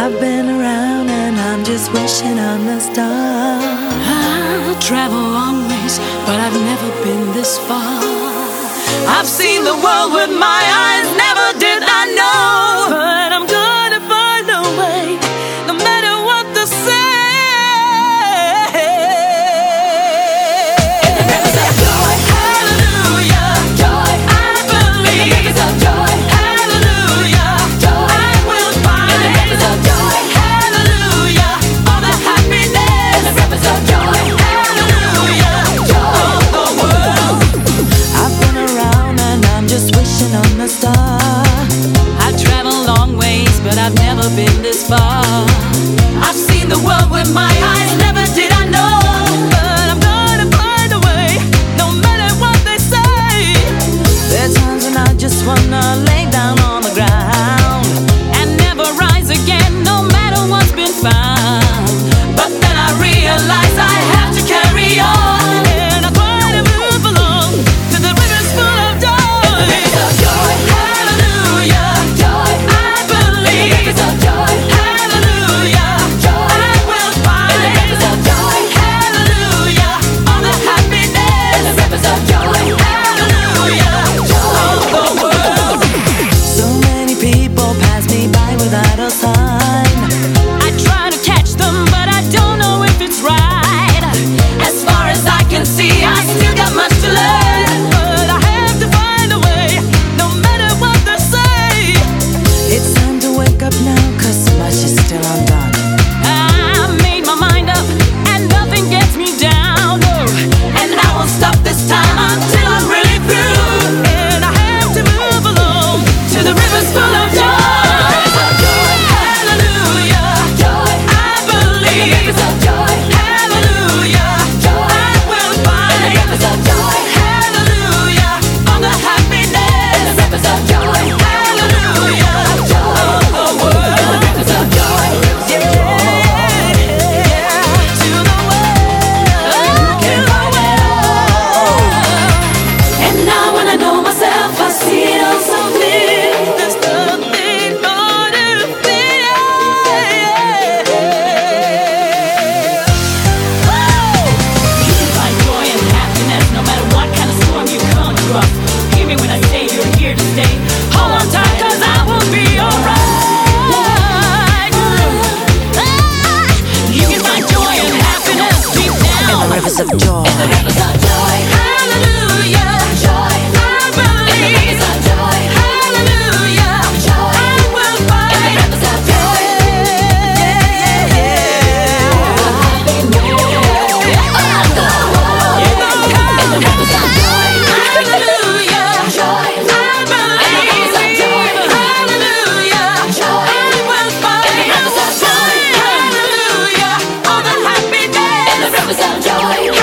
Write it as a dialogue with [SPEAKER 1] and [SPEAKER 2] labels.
[SPEAKER 1] I've been around and I'm just wishing on the star.
[SPEAKER 2] I've traveled long ways, but I've never been this far. I've seen the world with my eyes, never did I know. But I'm gonna find a way, no matter what they say. In the rivers of joy, hallelujah, joy, I believe. In the rivers of joy, hallelujah, joy, I will find. In the rivers of joy, hallelujah, all the happiness. In the rivers of joy, hallelujah, joy of the world.
[SPEAKER 1] I've been around and I'm just wishing on the star.
[SPEAKER 2] I've traveled long ways, but I've never been this far. I've seen the world with my eyes, never did I know. But I'm gonna find a way, no matter what they say.
[SPEAKER 1] There are times when I just wanna lay down on the ground
[SPEAKER 2] And never rise again, no matter what's been found. But then I realize I have to carry on, and I try to move along to the rivers full of joy. The rivers of joy, hallelujah, joy, I believe. The rivers of joy, hallelujah, joy, I will find. The rivers of joy, hallelujah, all the happiness. The rivers of joy, hallelujah, joy of the world.
[SPEAKER 1] So many people pass me by without a sign.
[SPEAKER 2] I try to catch them, but I don't know if it's right. As far as I can see, I still got much to learn. But I have to find a way, no matter what they say.
[SPEAKER 1] It's time to wake up now, cause so much is still undone.
[SPEAKER 2] I made my mind up, and nothing gets me down. No. And I won't stop this time until I'm really through. And I have to move along to the rivers full of joy. Hallelujah, joy, I believe. The rivers of joy, hallelujah, joy, I will find. The rivers of joy, hallelujah, all the happiness. The rivers of joy, hallelujah, joy of the world. The rivers of joy, yeah, to the world, to the world. And now when I know myself, I see it all so clear. There's nothing more to fear. You can find joy and happiness no matter what kind of storm you come across. Hear me when I say you're here to stay. Hold on tight, cause I will be alright. You can find joy and happiness deep down
[SPEAKER 1] In the rivers of joy.
[SPEAKER 2] in the rivers of joy. Hallelujah, joy, I believe. In the rivers of joy, hallelujah, joy, I will find. In the rivers of joy, yeah, yeah, of the world. In the rivers of joy, hallelujah, joy, I believe. In the rivers of joy, hallelujah, joy, I will find. In the rivers of joy, hallelujah, all the happiness. In the rivers of joy.